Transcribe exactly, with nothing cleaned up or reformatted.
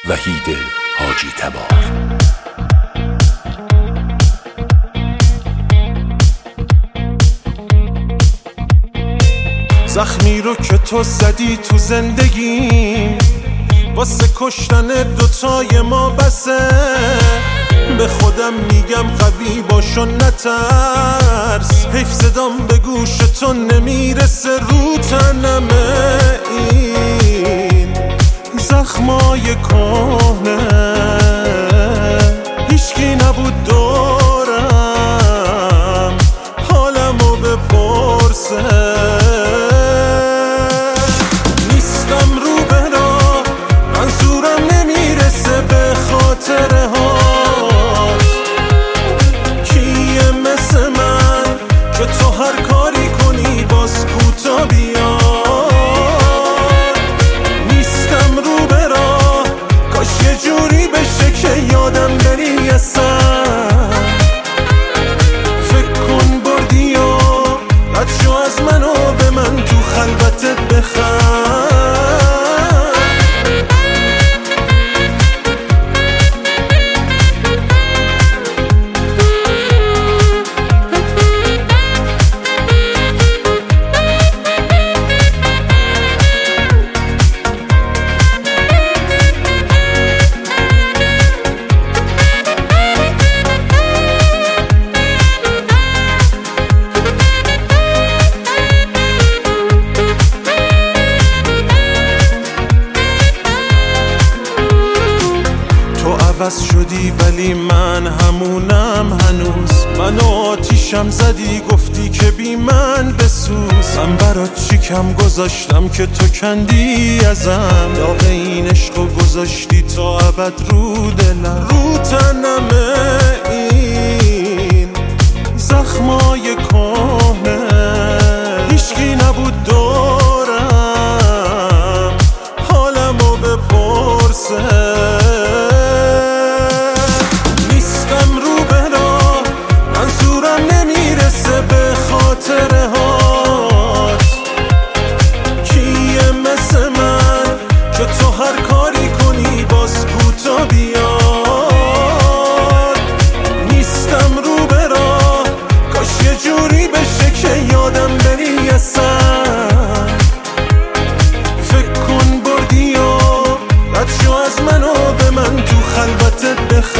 وحید حاجی تبار. زخمی رو که تو زدی تو زندگیم، واسه کشتن دوتای ما بسه. به خودم میگم قوی باش و نترس، حیف صدام به گوش تو نمیرسه. رو تنمه این زخمای کهنه، هیچکی نبود دورم حالمو بپرسه. نیستم رو به راه، منظورم نمیرسه به خاطره هات. کیه مثل من که تو هر کاری کنی باز کوتا بیاد. نیستم رو به راه، کاش یه جوری بشه که یادم بری اصلا. فکر کن بردی و رد شو از منو به من تو خلوتت بخند. عوض شدی ولی من همونم هنوز. منو آتیشم زدی گفتی که بی من بسوز. من برات چی کم گذاشتم که تو کندی ازم. داغ این عشقو گذاشتی تا ابد رو دلم. رو تنمه این زخمای کهنه، هیچکی نبود دورم حالمو بپرسه. خاطره هات کیه مثل من که تو هر کاری کنی باز کوتا بیاد. نیستم رو به راه، کاش یه جوری بشه که یادم بری اصلا. فکر کن بردی و رد شو از منو به من تو خلوتت بخند.